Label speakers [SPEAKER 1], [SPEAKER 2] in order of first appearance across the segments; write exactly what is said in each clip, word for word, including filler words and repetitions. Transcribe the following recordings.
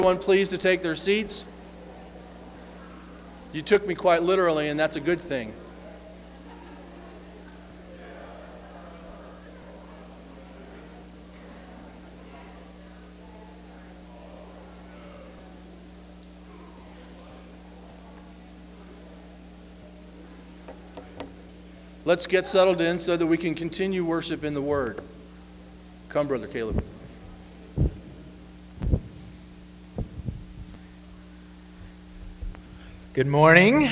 [SPEAKER 1] Everyone pleased to take their seats? You took me quite literally, and that's a good thing. Let's get settled in so that we can continue worship in the Word. Come, Brother Caleb.
[SPEAKER 2] Good morning.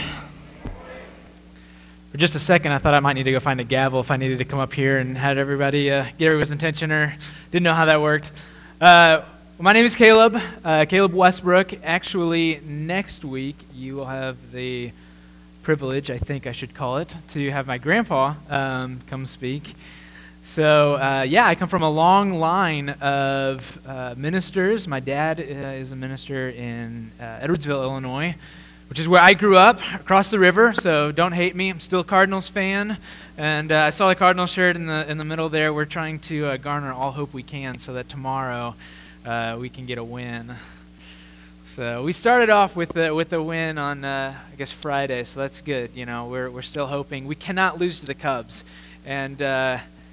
[SPEAKER 2] For just a second, I thought I might need to go find a gavel if I needed to come up here and had everybody uh, get everyone's attention, or didn't know how that worked. Uh, my name is Caleb, uh, Caleb Westbrook. Actually, next week you will have the privilege, I think I should call it, to have my grandpa um, come speak. So, uh, yeah, I come from a long line of uh, ministers. My dad uh, is a minister in uh, Edwardsville, Illinois, which is where I grew up, across the river, so don't hate me. I'm still a Cardinals fan, and uh, I saw the Cardinals shirt in the in the middle there. We're trying to uh, garner all hope we can so that tomorrow uh, we can get a win. So we started off with the, with a win on, uh, I guess, Friday, so that's good. You know, we're we're still hoping. We cannot lose to the Cubs, and uh,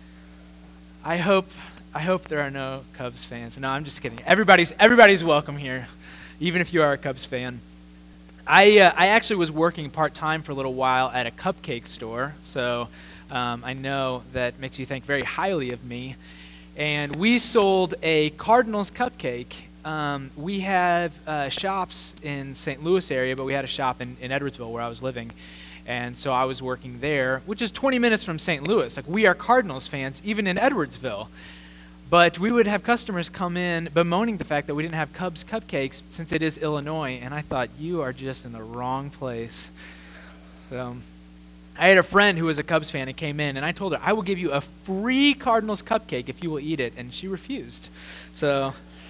[SPEAKER 2] I hope I hope there are no Cubs fans. No, I'm just kidding. Everybody's everybody's welcome here, even if you are a Cubs fan. I uh, I actually was working part-time for a little while at a cupcake store, so um, I know that makes you think very highly of me. And we sold a Cardinals cupcake. Um, we have uh, shops in Saint Louis area, but we had a shop in, in Edwardsville where I was living. And so I was working there, which is twenty minutes from Saint Louis. Like, we are Cardinals fans, even in Edwardsville. But we would have customers come in bemoaning the fact that we didn't have Cubs cupcakes since it is Illinois, and I thought, you are just in the wrong place. So I had a friend who was a Cubs fan and came in, and I told her, I will give you a free Cardinals cupcake if you will eat it, and she refused. So,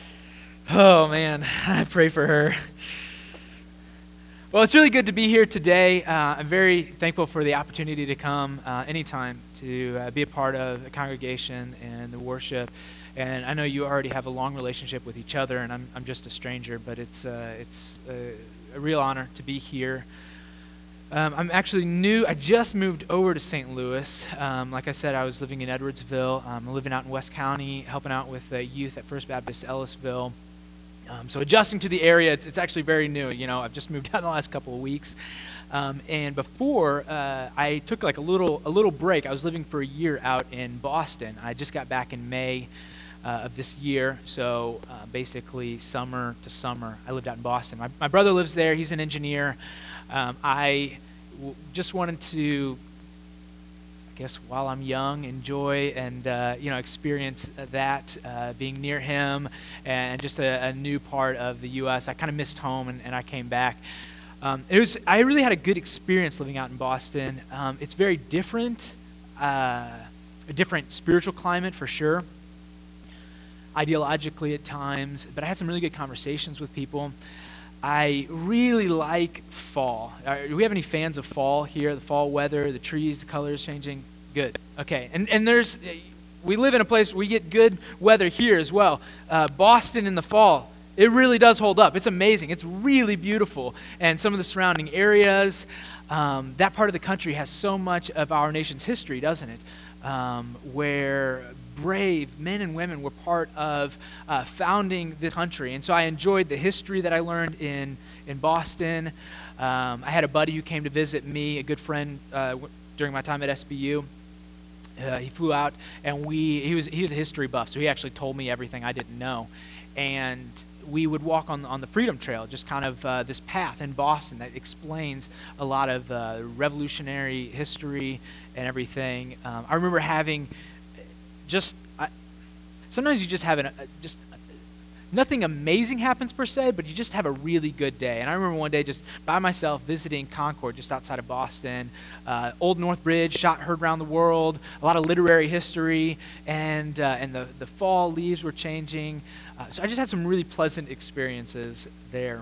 [SPEAKER 2] oh man, I pray for her. Well, it's really good to be here today. Uh, I'm very thankful for the opportunity to come uh, anytime to uh, be a part of the congregation and the worship. And I know you already have a long relationship with each other, and I'm I'm just a stranger, but it's uh, it's a, a real honor to be here. Um, I'm actually new. I just moved over to Saint Louis. Um, like I said, I was living in Edwardsville. Um, I'm living out in West County, helping out with uh, youth at First Baptist Ellisville. Um, so adjusting to the area, it's, it's actually very new. You know, I've just moved out in the last couple of weeks. Um, and before, uh, I took like a little a little break. I was living for a year out in Boston. I just got back in May uh, of this year. So uh, basically summer to summer, I lived out in Boston. My, my brother lives there. He's an engineer. Um, I w- just wanted to, I guess, while I'm young, enjoy and uh, you know experience that, uh, being near him, and just a, a new part of the U S I kind of missed home, and, and I came back. Um, it was I really had a good experience living out in Boston. Um, it's very different, uh, a different spiritual climate for sure, ideologically at times, but I had some really good conversations with people. I really like fall. Uh, do we have any fans of fall here? The fall weather, the trees, the colors changing? Good. Okay. And and there's, we live in a place where we get good weather here as well. Uh, Boston in the fall, it really does hold up. It's amazing. It's really beautiful. And some of the surrounding areas, um, that part of the country has so much of our nation's history, doesn't it? Um, where brave men and women were part of uh, founding this country. And so I enjoyed the history that I learned in, in Boston. Um, I had a buddy who came to visit me, a good friend uh, w- during my time at S B U. Uh, he flew out, and we he was he was a history buff, so he actually told me everything I didn't know. And we would walk on, on the Freedom Trail, just kind of uh, this path in Boston that explains a lot of uh, revolutionary history and everything. Um, I remember having just, I, sometimes you just have an, uh, just, uh, nothing amazing happens per se, but you just have a really good day. And I remember one day just by myself visiting Concord, just outside of Boston, uh, Old North Bridge, shot heard around the world, a lot of literary history, and uh, and the, the fall leaves were changing. Uh, so I just had some really pleasant experiences there.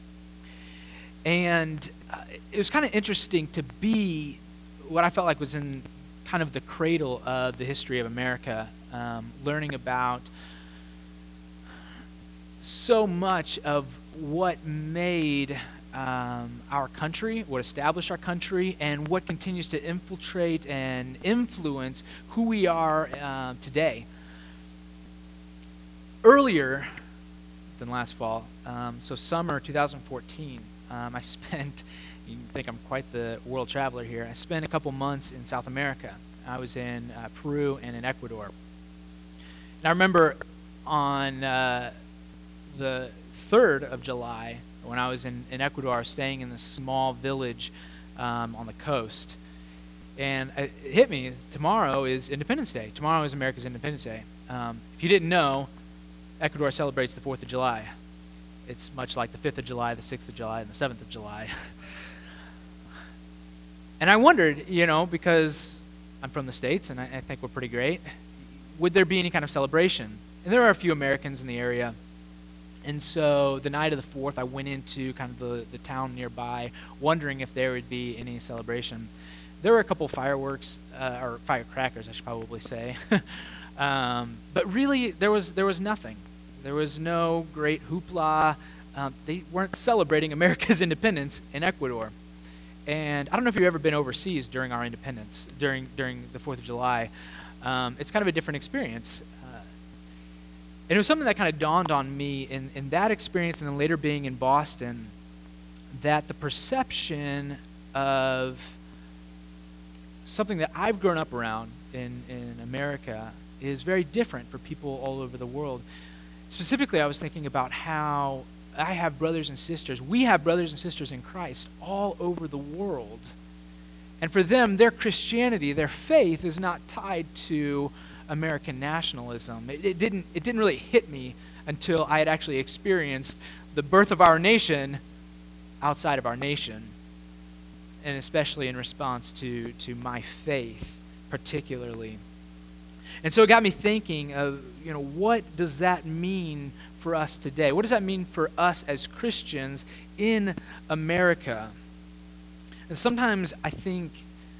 [SPEAKER 2] And uh, it was kind of interesting to be what I felt like was in kind of the cradle of the history of America, um, learning about so much of what made um, our country, what established our country, and what continues to infiltrate and influence who we are uh, today. Earlier than last fall, um, so summer two thousand fourteen, um, I spent, you think I'm quite the world traveler here, I spent a couple months in South America. I was in uh, Peru and in Ecuador. And I remember on uh, the third of July, when I was in, in Ecuador, I was staying in this small village um, on the coast. And it hit me, tomorrow is Independence Day. Tomorrow is America's Independence Day. Um, if you didn't know, Ecuador celebrates the fourth of July. It's much like the fifth of July, the sixth of July, and the seventh of July. And I wondered, you know, because I'm from the States and I, I think we're pretty great, would there be any kind of celebration? And there are a few Americans in the area. And so the night of the fourth, I went into kind of the, the town nearby, wondering if there would be any celebration. There were a couple fireworks, uh, or firecrackers, I should probably say. um, but really, there was there was nothing. There was no great hoopla. Um, they weren't celebrating America's independence in Ecuador. And I don't know if you've ever been overseas during our independence, during during the fourth of July. Um, it's kind of a different experience. Uh, and it was something that kind of dawned on me in, in that experience and then later being in Boston, that the perception of something that I've grown up around in, in America is very different for people all over the world. Specifically, I was thinking about how I have brothers and sisters. We have brothers and sisters in Christ all over the world. And for them, their Christianity, their faith is not tied to American nationalism. It, it didn't it didn't really hit me until I had actually experienced the birth of our nation outside of our nation, and especially in response to, to my faith particularly. And so it got me thinking of, you know, what does that mean for us today? What does that mean for us as Christians in America? And sometimes I think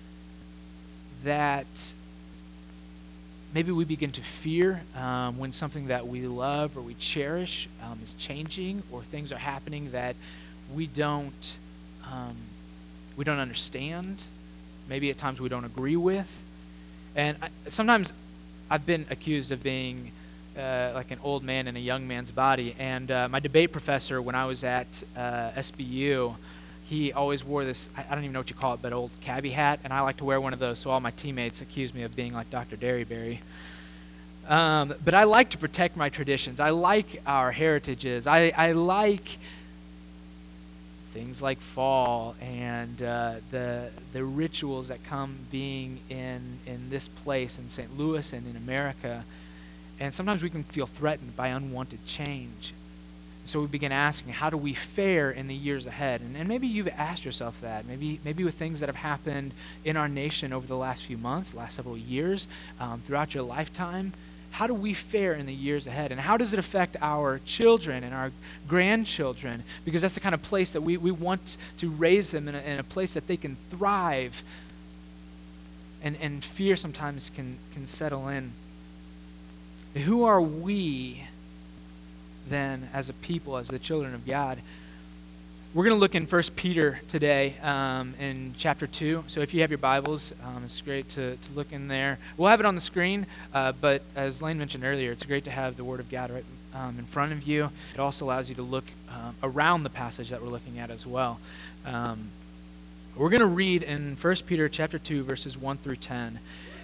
[SPEAKER 2] that maybe we begin to fear um, when something that we love or we cherish um, is changing, or things are happening that we don't um, we don't understand. Maybe at times we don't agree with. And I, sometimes I've been accused of being uh, like an old man in a young man's body. And uh, my debate professor, when I was at uh, S B U, he always wore this, I, I don't even know what you call it, but old cabbie hat. And I like to wear one of those, so all my teammates accuse me of being like Doctor Derryberry. Um, but I like to protect my traditions. I like our heritages. I, I like things like fall and uh, the the rituals that come being in in this place in Saint Louis and in America. And sometimes we can feel threatened by unwanted change. So we begin asking, how do we fare in the years ahead? And, and maybe you've asked yourself that. Maybe maybe with things that have happened in our nation over the last few months, last several years, um, throughout your lifetime. How do we fare in the years ahead? And how does it affect our children and our grandchildren? Because that's the kind of place that we, we want to raise them in a, in a place that they can thrive. And, and fear sometimes can, can settle in. Who are we then as a people, as the children of God? We're going to look in First Peter today um, in chapter two. So if you have your Bibles, um, it's great to, to look in there. We'll have it on the screen, uh, but as Lane mentioned earlier, it's great to have the Word of God right um, in front of you. It also allows you to look um, around the passage that we're looking at as well. Um, we're going to read in First Peter chapter two, verses one through ten.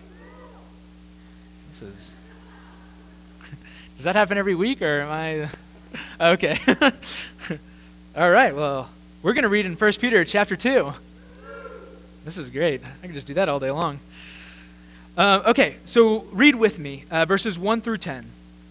[SPEAKER 2] This is... Does that happen every week, or am I... Okay. All right, well, we're going to read in First Peter chapter two. This is great. I can just do that all day long. Uh, okay, so read with me, uh, verses one through ten.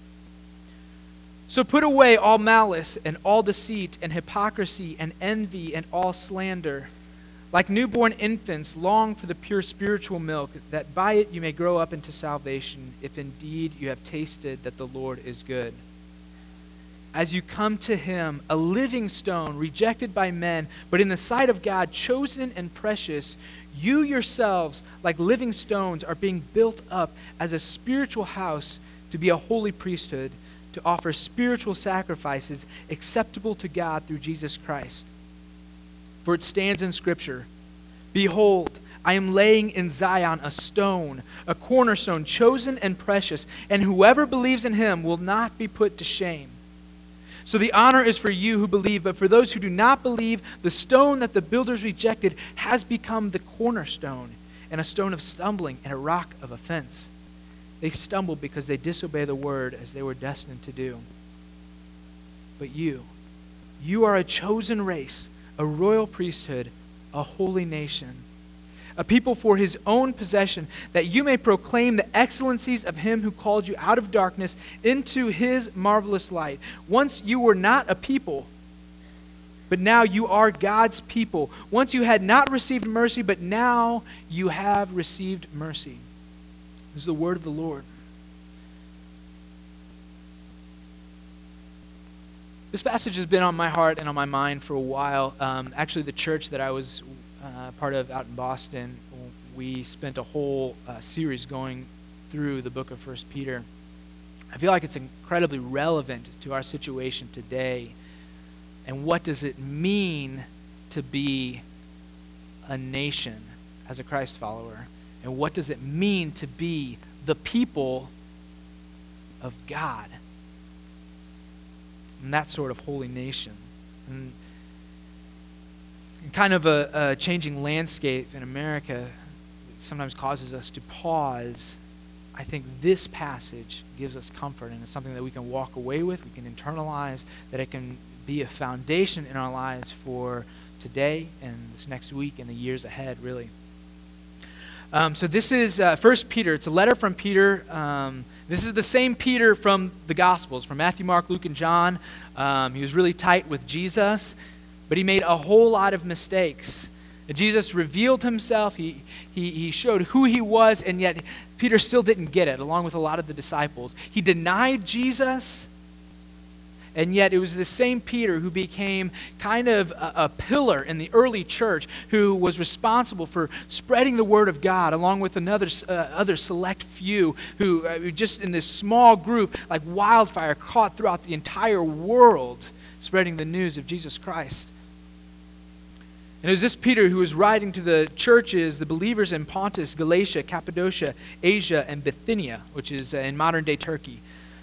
[SPEAKER 2] So put away all malice and all deceit and hypocrisy and envy and all slander. Like newborn infants, long for the pure spiritual milk, that by it you may grow up into salvation, if indeed you have tasted that the Lord is good. As you come to him, a living stone, rejected by men, but in the sight of God, chosen and precious, you yourselves, like living stones, are being built up as a spiritual house to be a holy priesthood, to offer spiritual sacrifices acceptable to God through Jesus Christ. For it stands in Scripture, behold, I am laying in Zion a stone, a cornerstone, chosen and precious, and whoever believes in him will not be put to shame. So the honor is for you who believe, but for those who do not believe, the stone that the builders rejected has become the cornerstone, and a stone of stumbling and a rock of offense. They stumble because they disobey the word as they were destined to do. But you, you are a chosen race, a royal priesthood, a holy nation, a people for his own possession, that you may proclaim the excellencies of him who called you out of darkness into his marvelous light. Once you were not a people, but now you are God's people. Once you had not received mercy, but now you have received mercy. This is the word of the Lord. This passage has been on my heart and on my mind for a while. Um, actually, the church that I was uh, part of out in Boston, we spent a whole uh, series going through the book of First Peter. I feel like it's incredibly relevant to our situation today. And what does it mean to be a nation as a Christ follower? And what does it mean to be the people of God? And that sort of holy nation. And kind of a, a changing landscape in America sometimes causes us to pause. I think this passage gives us comfort, and it's something that we can walk away with, we can internalize, that it can be a foundation in our lives for today and this next week and the years ahead, really. Um, so this is uh, First Peter. It's a letter from Peter. Um, this is the same Peter from the Gospels, from Matthew, Mark, Luke, and John. Um, he was really tight with Jesus, but he made a whole lot of mistakes. Jesus revealed himself. He, he, he showed who he was, and yet Peter still didn't get it, along with a lot of the disciples. He denied Jesus, and yet it was the same Peter who became kind of a, a pillar in the early church, who was responsible for spreading the word of God, along with another uh, other select few who uh, just in this small group, like wildfire, caught throughout the entire world, spreading the news of Jesus Christ. And it was this Peter who was writing to the churches, the believers in Pontus, Galatia, Cappadocia, Asia, and Bithynia, which is uh, in modern-day Turkey.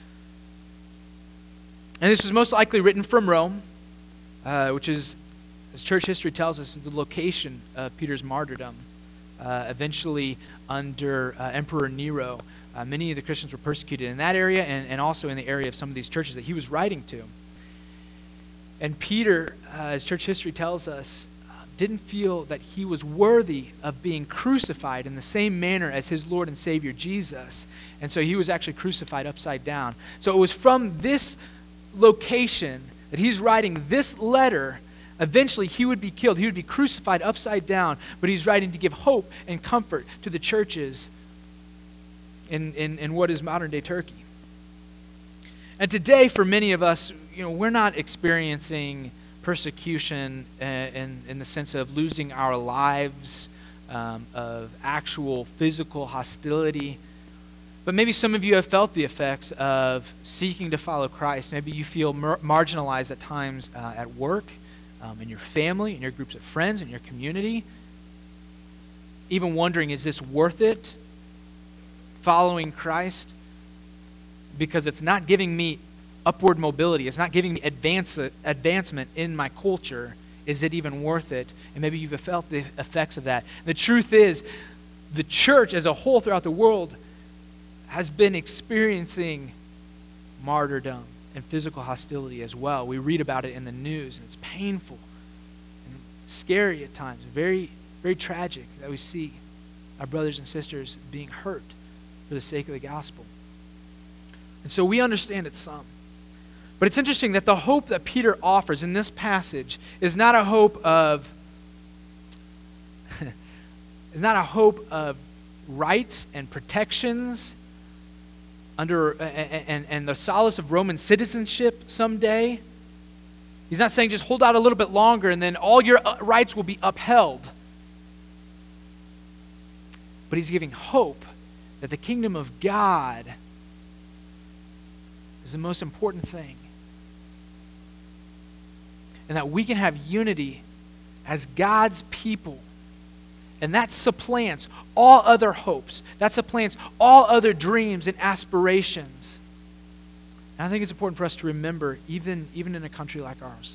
[SPEAKER 2] And this was most likely written from Rome, uh, which is, as church history tells us, is the location of Peter's martyrdom. Uh, eventually, under uh, Emperor Nero, uh, many of the Christians were persecuted in that area, and, and also in the area of some of these churches that he was writing to. And Peter, uh, as church history tells us, didn't feel that he was worthy of being crucified in the same manner as his Lord and Savior Jesus. And so he was actually crucified upside down. So it was from this location that he's writing this letter. Eventually he would be killed. He would be crucified upside down, but he's writing to give hope and comfort to the churches in, in, in what is modern-day Turkey. And today, for many of us, you know, we're not experiencing persecution uh, in, in the sense of losing our lives, um, of actual physical hostility. But maybe some of you have felt the effects of seeking to follow Christ. Maybe you feel mar- marginalized at times uh, at work, um, in your family, in your groups of friends, in your community. Even wondering, is this worth it, following Christ? Because it's not giving me upward mobility. It's not giving me advance, advancement in my culture. Is it even worth it? And maybe you've felt the effects of that. The truth is, the church as a whole throughout the world has been experiencing martyrdom and physical hostility as well. We read about it in the news, and it's painful and scary at times. Very, very tragic that we see our brothers and sisters being hurt for the sake of the gospel. And so we understand it some. But it's interesting that the hope that Peter offers in this passage is not a hope of is not a hope of rights and protections under and, and, and the solace of Roman citizenship someday. He's not saying just hold out a little bit longer and then all your rights will be upheld. But he's giving hope that the kingdom of God is the most important thing. And that we can have unity as God's people. And that supplants all other hopes. That supplants all other dreams and aspirations. And I think it's important for us to remember, even, even in a country like ours.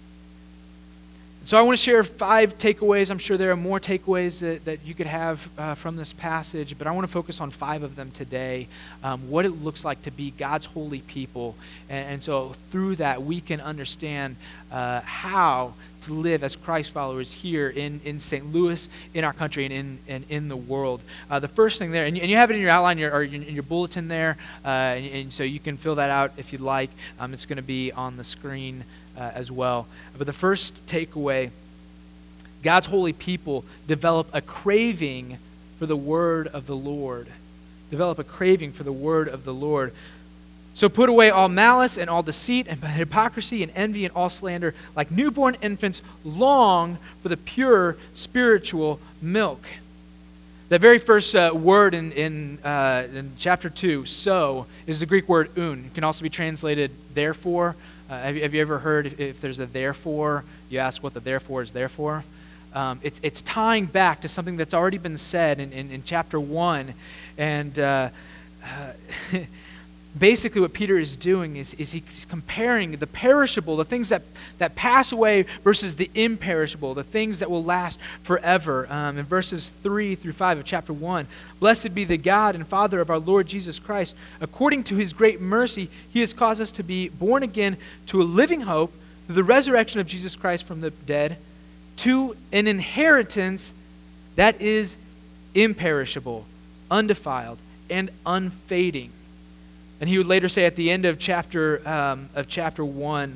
[SPEAKER 2] So I want to share five takeaways. I'm sure there are more takeaways that, that you could have uh, from this passage, but I want to focus on five of them today, um, what it looks like to be God's holy people. And, and so through that, we can understand uh, how to live as Christ followers here in, in Saint Louis, in our country, and in, and in the world. Uh, the first thing there, and you, and you have it in your outline your, or in your bulletin there, uh, and, and so you can fill that out if you'd like. Um, it's going to be on the screen Uh, as well. But the first takeaway, God's holy people develop a craving for the word of the Lord. Develop a craving for the word of the Lord. So put away all malice and all deceit and hypocrisy and envy and all slander. Like newborn infants, long for the pure spiritual milk. The very first uh, word in, in, uh, in chapter two, so, is the Greek word un. It can also be translated therefore. Uh, have, you, have you ever heard if, if there's a therefore, you ask what the therefore is there for? Um, it, it's tying back to something that's already been said in, in, in chapter one. And uh, uh, basically what Peter is doing is, is he's comparing the perishable, the things that, that pass away versus the imperishable, the things that will last forever. Um, in verses three through five of chapter one, blessed be the God and Father of our Lord Jesus Christ. According to his great mercy, he has caused us to be born again to a living hope through the resurrection of Jesus Christ from the dead, to an inheritance that is imperishable, undefiled, and unfading. And he would later say at the end of chapter um, of chapter one,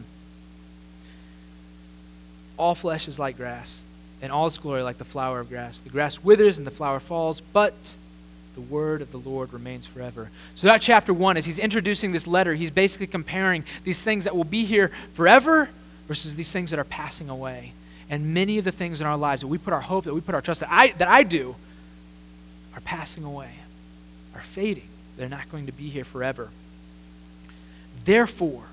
[SPEAKER 2] all flesh is like grass, and all its glory like the flower of grass. The grass withers and the flower falls, but the word of the Lord remains forever. So that chapter one, as he's introducing this letter, he's basically comparing these things that will be here forever versus these things that are passing away. And many of the things in our lives that we put our hope, that we put our trust, that I, that I do, are passing away, are fading. They're not going to be here forever. Therefore,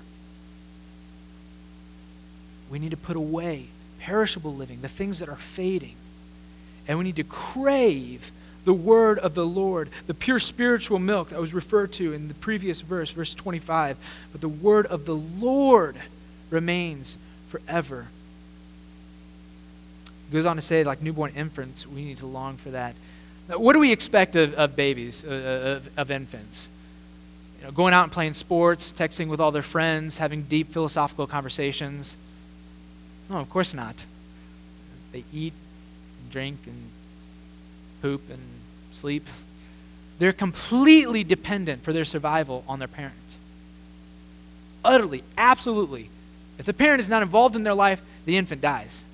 [SPEAKER 2] we need to put away perishable living, the things that are fading. And we need to crave the word of the Lord, the pure spiritual milk that was referred to in the previous verse, verse twenty-five. But the word of the Lord remains forever. It goes on to say, like newborn infants, we need to long for that. Now, what do we expect of, of babies, uh, of, of infants? You know, going out and playing sports, texting with all their friends, having deep philosophical conversations? No, of course not. They eat, and drink, and poop, and sleep. They're completely dependent for their survival on their parents. Utterly, absolutely. If the parent is not involved in their life, the infant dies.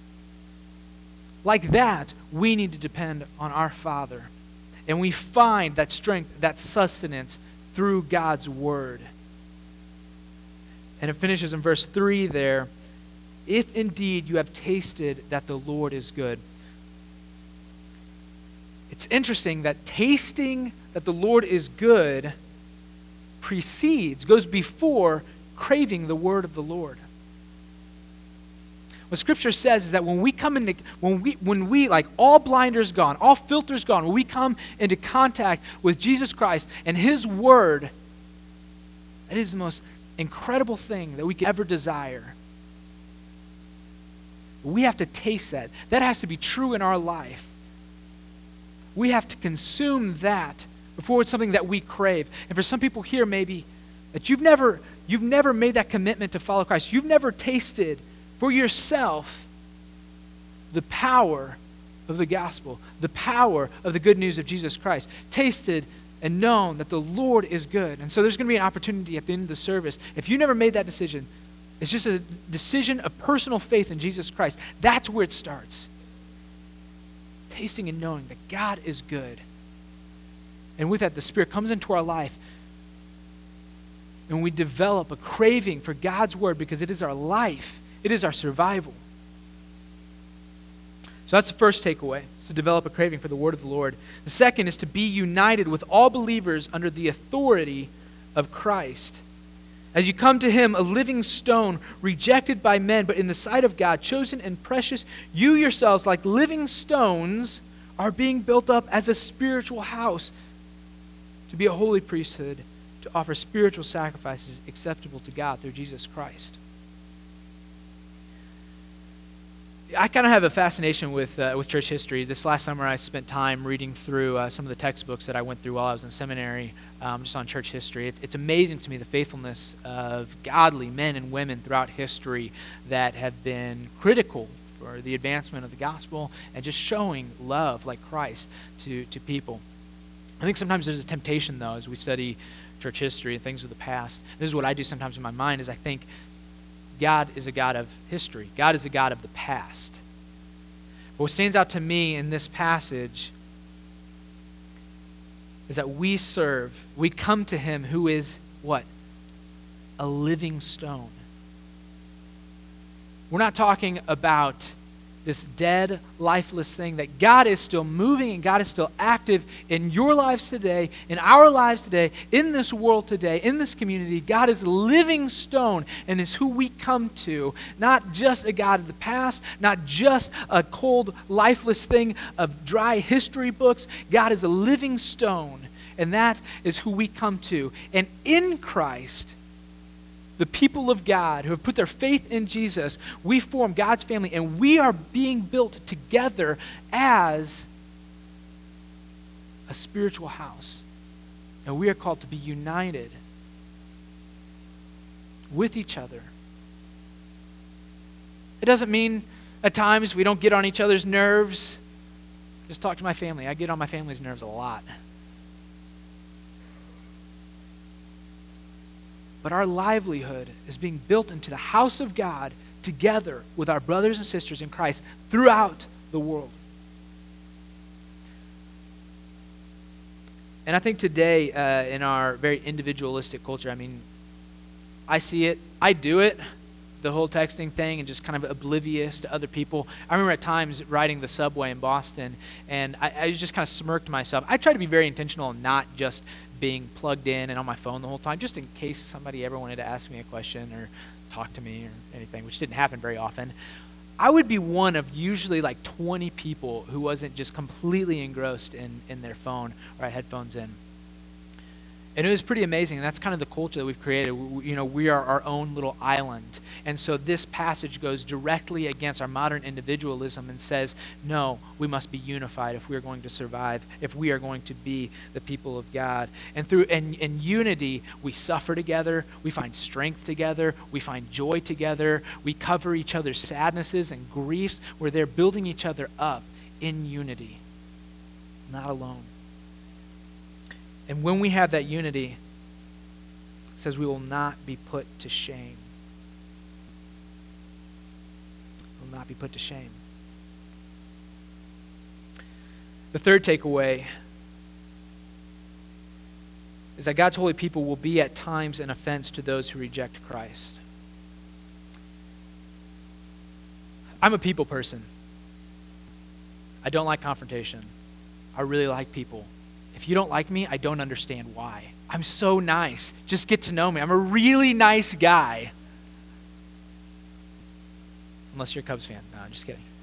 [SPEAKER 2] Like that, we need to depend on our Father. And we find that strength, that sustenance through God's word. And it finishes in verse three there. If indeed you have tasted that the Lord is good. It's interesting that tasting that the Lord is good precedes, goes before craving the word of the Lord. What Scripture says is that when we come into, when we, when we, like all blinders gone, all filters gone, when we come into contact with Jesus Christ and His Word, it is the most incredible thing that we could ever desire. We have to taste that. That has to be true in our life. We have to consume that before it's something that we crave. And for some people here, maybe, that you've never, you've never made that commitment to follow Christ. You've never tasted for yourself the power of the gospel, the power of the good news of Jesus Christ. Tasted and known that the Lord is good. And so there's going to be an opportunity at the end of the service. If you never made that decision, it's just a decision of personal faith in Jesus Christ. That's where it starts. Tasting and knowing that God is good. And with that, the Spirit comes into our life. And we develop a craving for God's word because it is our life. It is our survival. So that's the first takeaway, is to develop a craving for the word of the Lord. The second is to be united with all believers under the authority of Christ. As you come to him, a living stone, rejected by men, but in the sight of God, chosen and precious, you yourselves, like living stones, are being built up as a spiritual house to be a holy priesthood, to offer spiritual sacrifices acceptable to God through Jesus Christ. I kind of have a fascination with uh, with church history. This last summer, I spent time reading through uh, some of the textbooks that I went through while I was in seminary, um, just on church history. It's, it's amazing to me the faithfulness of godly men and women throughout history that have been critical for the advancement of the gospel and just showing love like Christ to, to people. I think sometimes there's a temptation, though, as we study church history and things of the past. This is what I do sometimes in my mind, is I think God is a God of history. God is a God of the past. But what stands out to me in this passage is that we serve, we come to him who is what? A living stone. We're not talking about this dead, lifeless thing, that God is still moving and God is still active in your lives today, in our lives today, in this world today, in this community. God is a living stone and is who we come to. Not just a God of the past, not just a cold, lifeless thing of dry history books. God is a living stone, and that is who we come to. And in Christ, the people of God who have put their faith in Jesus, we form God's family, and we are being built together as a spiritual house. And we are called to be united with each other. It doesn't mean at times we don't get on each other's nerves. Just talk to my family. I get on my family's nerves a lot. But our livelihood is being built into the house of God together with our brothers and sisters in Christ throughout the world. And I think today, uh, in our very individualistic culture, I mean, I see it, I do it, the whole texting thing, and just kind of oblivious to other people. I remember at times riding the subway in Boston, and I, I just kind of smirked to myself. I try to be very intentional and not just being plugged in and on my phone the whole time, just in case somebody ever wanted to ask me a question or talk to me or anything, which didn't happen very often. I would be one of usually like twenty people who wasn't just completely engrossed in, in their phone or had headphones in. And it was pretty amazing, and that's kind of the culture that we've created. We, you know, we are our own little island. And so this passage goes directly against our modern individualism and says, no, we must be unified if we are going to survive, if we are going to be the people of God. And through in, in unity, we suffer together, we find strength together, we find joy together, we cover each other's sadnesses and griefs. We're there building each other up in unity, not alone. And when we have that unity, it says we will not be put to shame. We will not be put to shame. The third takeaway is that God's holy people will be at times an offense to those who reject Christ. I'm a people person. I don't like confrontation. I really like people. If you don't like me, I don't understand why. I'm so nice. Just get to know me. I'm a really nice guy. Unless you're a Cubs fan. No, I'm just kidding.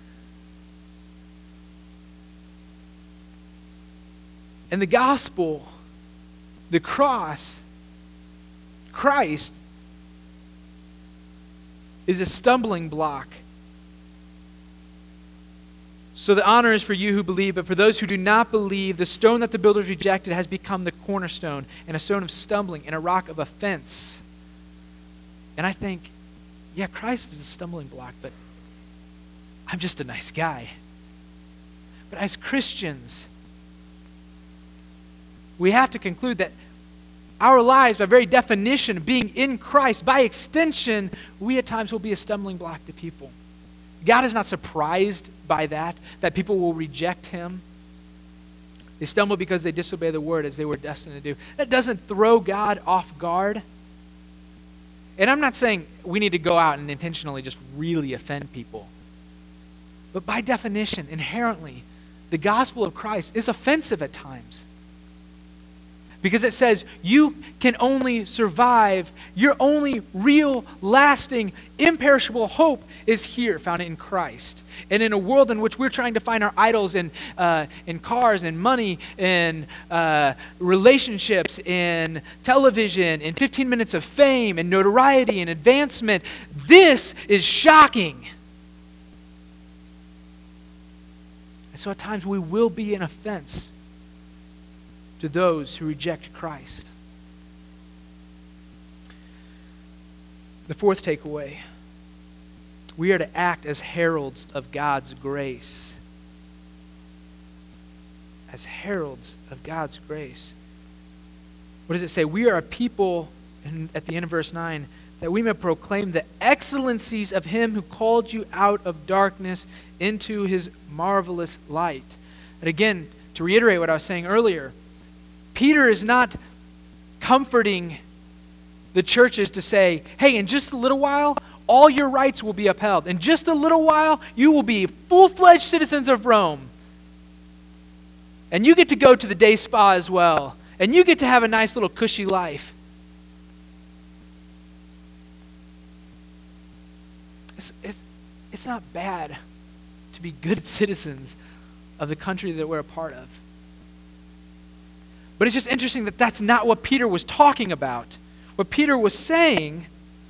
[SPEAKER 2] And the gospel, the cross, Christ, is a stumbling block. So the honor is for you who believe, but for those who do not believe, the stone that the builders rejected has become the cornerstone, and a stone of stumbling, and a rock of offense. And I think, yeah, Christ is a stumbling block, but I'm just a nice guy. But as Christians, we have to conclude that our lives, by very definition, being in Christ, by extension, we at times will be a stumbling block to people. God is not surprised by that, that people will reject him. They stumble because they disobey the word as they were destined to do. That doesn't throw God off guard. And I'm not saying we need to go out and intentionally just really offend people. But by definition, inherently, the gospel of Christ is offensive at times. Because it says you can only survive, your only real, lasting, imperishable hope is here, found in Christ. And in a world in which we're trying to find our idols in, uh, in cars and money and uh, relationships, in television, in fifteen minutes of fame and notoriety and advancement, this is shocking. And so at times we will be an offense to those who reject Christ. The fourth takeaway, we are to act as heralds of God's grace. As heralds of God's grace. What does it say? We are a people, in, at the end of verse nine, that we may proclaim the excellencies of him who called you out of darkness into his marvelous light. And again, to reiterate what I was saying earlier, Peter is not comforting the churches to say, hey, in just a little while, all your rights will be upheld. In just a little while, you will be full-fledged citizens of Rome. And you get to go to the day spa as well. And you get to have a nice little cushy life. It's, it's, it's not bad to be good citizens of the country that we're a part of. But it's just interesting that that's not what Peter was talking about. What Peter was saying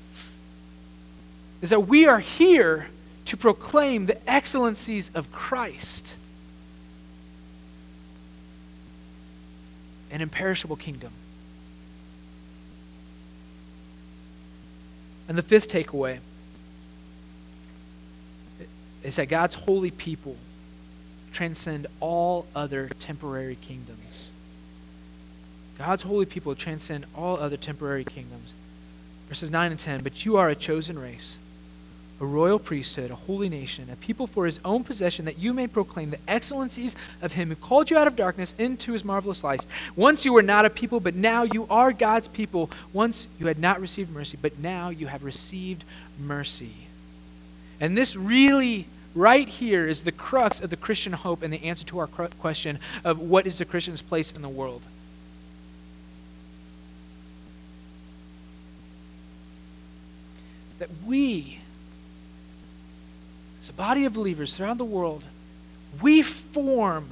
[SPEAKER 2] is that we are here to proclaim the excellencies of Christ, an imperishable kingdom. And the fifth takeaway is that God's holy people transcend all other temporary kingdoms. God's holy people transcend all other temporary kingdoms. Verses nine and ten, but you are a chosen race, a royal priesthood, a holy nation, a people for his own possession, that you may proclaim the excellencies of him who called you out of darkness into his marvelous light. Once you were not a people, but now you are God's people. Once you had not received mercy, but now you have received mercy. And this really, right here, is the crux of the Christian hope and the answer to our question of what is the Christian's place in the world. That we, as a body of believers throughout the world, we form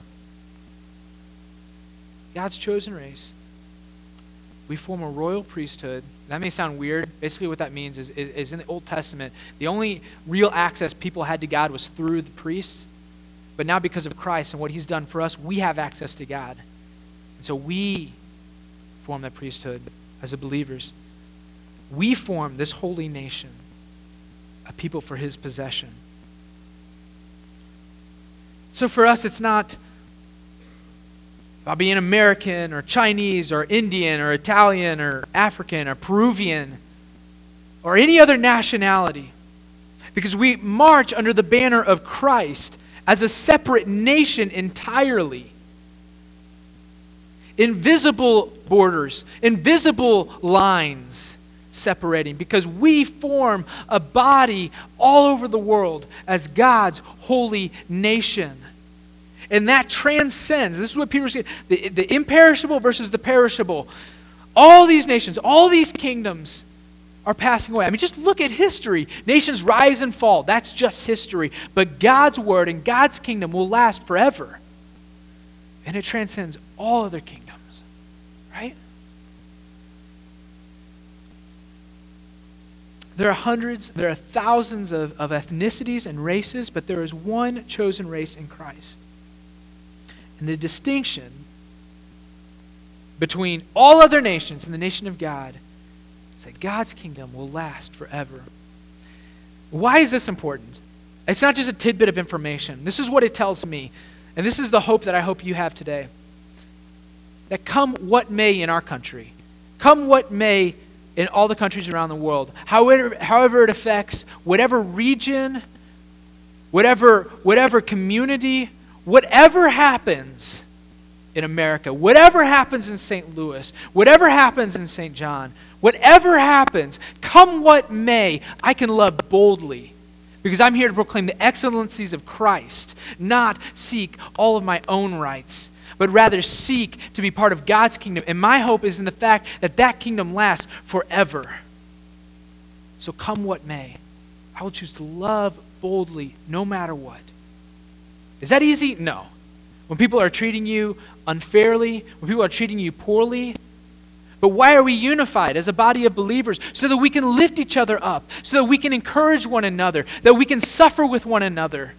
[SPEAKER 2] God's chosen race. We form a royal priesthood. That may sound weird. Basically what that means is, is, is in the Old Testament, the only real access people had to God was through the priests. But now because of Christ and what he's done for us, we have access to God. And so we form that priesthood as the believers. We form this holy nation, a people for his possession. So for us, it's not about being American or Chinese or Indian or Italian or African or Peruvian or any other nationality, because we march under the banner of Christ as a separate nation entirely. Invisible borders, invisible lines separating, because we form a body all over the world as God's holy nation. And that transcends, this is what Peter was saying, the, the imperishable versus the perishable. All these nations, all these kingdoms are passing away. I mean, just look at history. Nations rise and fall. That's just history. But God's word and God's kingdom will last forever. And it transcends all other kingdoms, right? There are hundreds, there are thousands of, of ethnicities and races, but there is one chosen race in Christ. And the distinction between all other nations and the nation of God is that God's kingdom will last forever. Why is this important? It's not just a tidbit of information. This is what it tells me. And this is the hope that I hope you have today. That come what may in our country, come what may in all the countries around the world, however, however it affects whatever region, whatever, whatever community, whatever happens in America, whatever happens in Saint Louis, whatever happens in Saint John, whatever happens, come what may, I can love boldly because I'm here to proclaim the excellencies of Christ, not seek all of my own rights. but rather seek to be part of God's kingdom. And my hope is in the fact that that kingdom lasts forever. So come what may, I will choose to love boldly no matter what. Is that easy? No. When people are treating you unfairly, when people are treating you poorly. But why are we unified as a body of believers? So that we can lift each other up, so that we can encourage one another, that we can suffer with one another.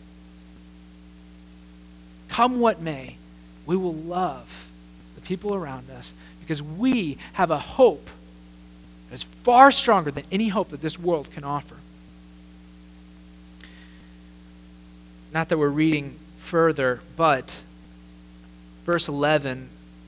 [SPEAKER 2] Come what may, we will love the people around us because we have a hope that is far stronger than any hope that this world can offer. Not that we're reading further, but verse eleven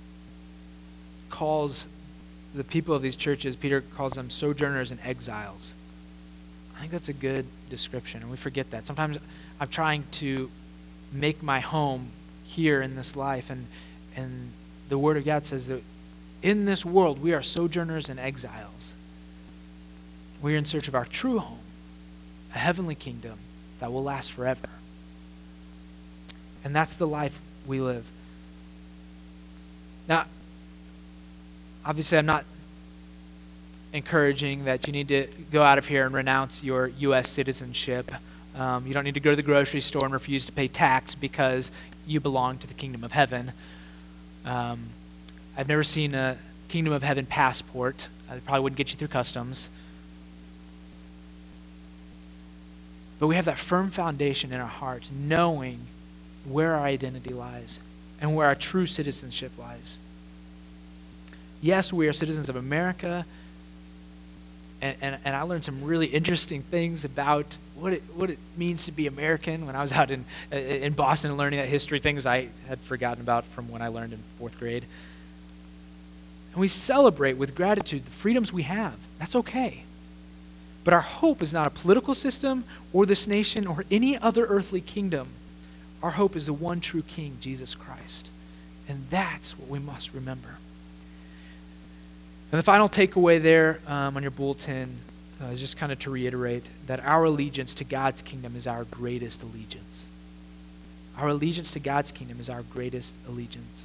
[SPEAKER 2] calls the people of these churches, Peter calls them sojourners and exiles. I think that's a good description, and we forget that. Sometimes I'm trying to make my home here in this life, and and the Word of God says that in this world we are sojourners and exiles. We're in search of our true home, a heavenly kingdom that will last forever. And that's the life we live. Now, obviously, I'm not encouraging that you need to go out of here and renounce your U S citizenship. Um, you don't need to go to the grocery store and refuse to pay tax because you belong to the kingdom of heaven. Um, I've never seen a kingdom of heaven passport. It probably wouldn't get you through customs. But we have that firm foundation in our hearts, knowing where our identity lies and where our true citizenship lies. Yes, we are citizens of America, and, and, and I learned some really interesting things about what it, what it means to be American when I was out in, in Boston learning that history, things I had forgotten about from when I learned in fourth grade. And we celebrate with gratitude the freedoms we have. That's okay. But our hope is not a political system or this nation or any other earthly kingdom. Our hope is the one true King, Jesus Christ. And that's what we must remember. And the final takeaway there um, on your bulletin uh, is just kind of to reiterate that our allegiance to God's kingdom is our greatest allegiance. Our allegiance to God's kingdom is our greatest allegiance.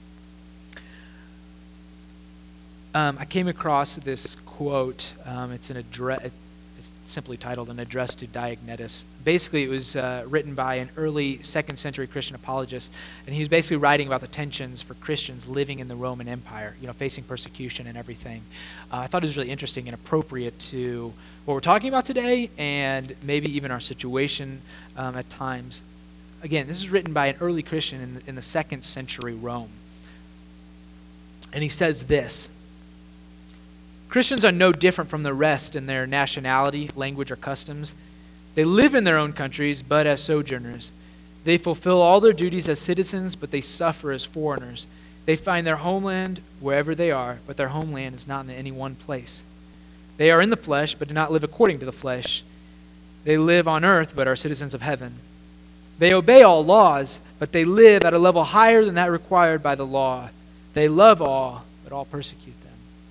[SPEAKER 2] Um, I came across this quote. Um, it's an address. It's simply titled "An Address to Diognetus." Basically, it was uh, written by an early second century Christian apologist, and he was basically writing about the tensions for Christians living in the Roman Empire, you know, facing persecution and everything. Uh, I thought it was really interesting and appropriate to what we're talking about today, and maybe even our situation um, at times. Again, this is written by an early Christian in the, in the second century Rome, and he says this. Christians are no different from the rest in their nationality, language, or customs. They live in their own countries, but as sojourners. They fulfill all their duties as citizens, but they suffer as foreigners. They find their homeland wherever they are, but their homeland is not in any one place. They are in the flesh, but do not live according to the flesh. They live on earth, but are citizens of heaven. They obey all laws, but they live at a level higher than that required by the law. They love all, but all persecute them.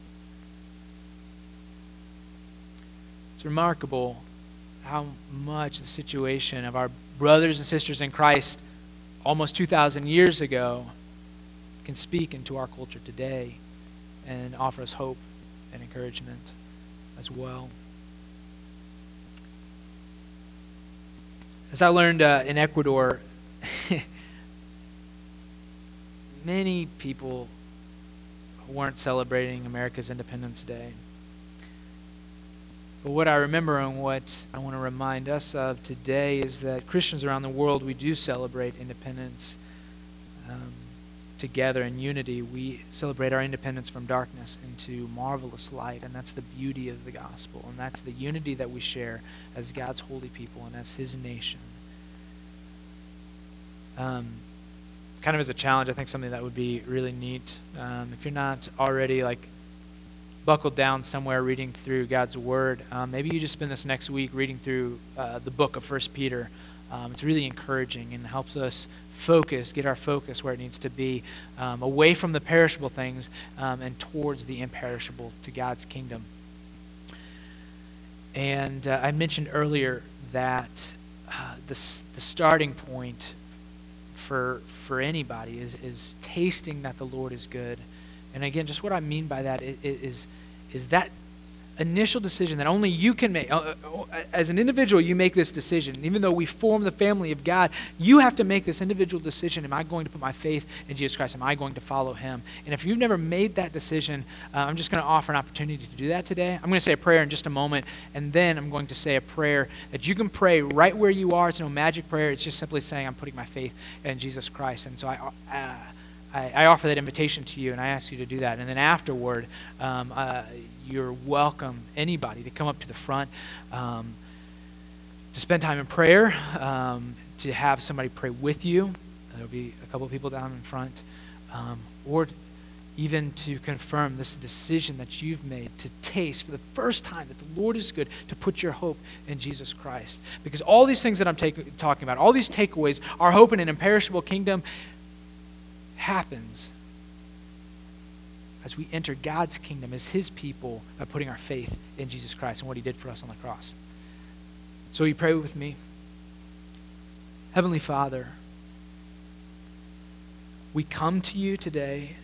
[SPEAKER 2] It's remarkable how much the situation of our brothers and sisters in Christ almost two thousand years ago can speak into our culture today and offer us hope and encouragement as well. As I learned uh, in Ecuador, many people weren't celebrating America's Independence Day. But what I remember and what I want to remind us of today is that Christians around the world, we do celebrate independence um, together in unity. We celebrate our independence from darkness into marvelous light, and that's the beauty of the gospel, and that's the unity that we share as God's holy people and as His nation. Um, kind of as a challenge, I think something that would be really neat. Um, if you're not already like buckled down somewhere reading through God's Word, um, maybe you just spend this next week reading through uh, the book of First Peter. Um, it's really encouraging and helps us focus, get our focus where it needs to be, um, away from the perishable things um, and towards the imperishable, to God's kingdom. And uh, I mentioned earlier that uh, the, the starting point for for anybody is, is tasting that the Lord is good. And again, just what I mean by that is, is, is that initial decision that only you can make. As an individual, you make this decision. Even though we form the family of God, you have to make this individual decision. Am I going to put my faith in Jesus Christ? Am I going to follow him? And if you've never made that decision, uh, I'm just going to offer an opportunity to do that today. I'm going to say a prayer in just a moment, and then I'm going to say a prayer that you can pray right where you are. It's no magic prayer. It's just simply saying, I'm putting my faith in Jesus Christ. And so I... Uh, I, I offer that invitation to you, and I ask you to do that. And then afterward, um, uh, you're welcome, anybody, to come up to the front, um, to spend time in prayer, um, to have somebody pray with you. There'll be a couple of people down in front, um, or even to confirm this decision that you've made to taste for the first time that the Lord is good, to put your hope in Jesus Christ. Because all these things that I'm take, talking about, all these takeaways, our hope in an imperishable kingdom, happens as we enter God's kingdom as his people by putting our faith in Jesus Christ and what he did for us on the cross. So will you pray with me? Heavenly Father, we come to you today,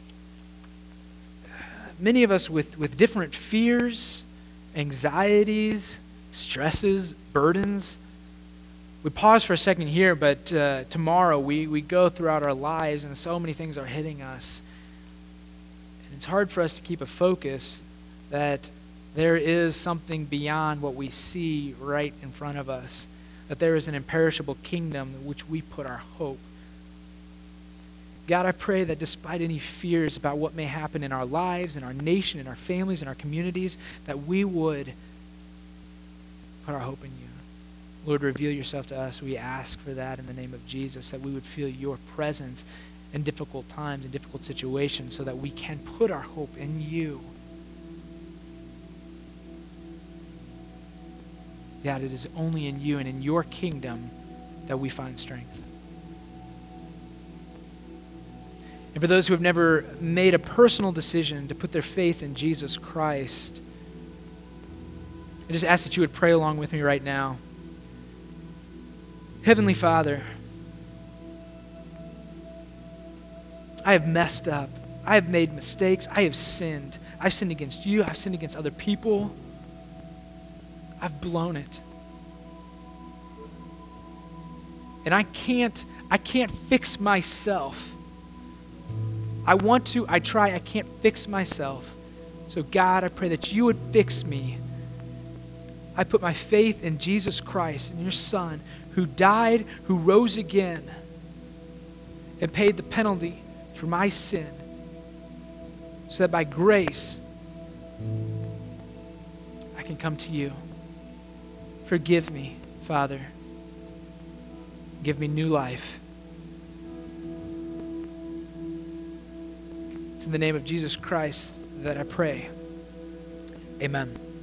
[SPEAKER 2] many of us with, with different fears, anxieties, stresses, burdens. We pause for a second here, but uh, tomorrow we, we go throughout our lives and so many things are hitting us. And it's hard for us to keep a focus that there is something beyond what we see right in front of us, that there is an imperishable kingdom in which we put our hope. God, I pray that despite any fears about what may happen in our lives, in our nation, in our families, in our communities, that we would put our hope in you. Lord, reveal yourself to us. We ask for that in the name of Jesus, that we would feel your presence in difficult times, in difficult situations, so that we can put our hope in you. God, it is only in you and in your kingdom that we find strength. And for those who have never made a personal decision to put their faith in Jesus Christ, I just ask that you would pray along with me right now. Heavenly Father, I have messed up. I have made mistakes. I have sinned. I've sinned against you. I've sinned against other people. I've blown it. And I can't, I can't fix myself. I want to, I try, I can't fix myself. So God, I pray that you would fix me. I put my faith in Jesus Christ and your Son, who died, who rose again, and paid the penalty for my sin, so that by grace I can come to you. Forgive me, Father. Give me new life. It's in the name of Jesus Christ that I pray. Amen.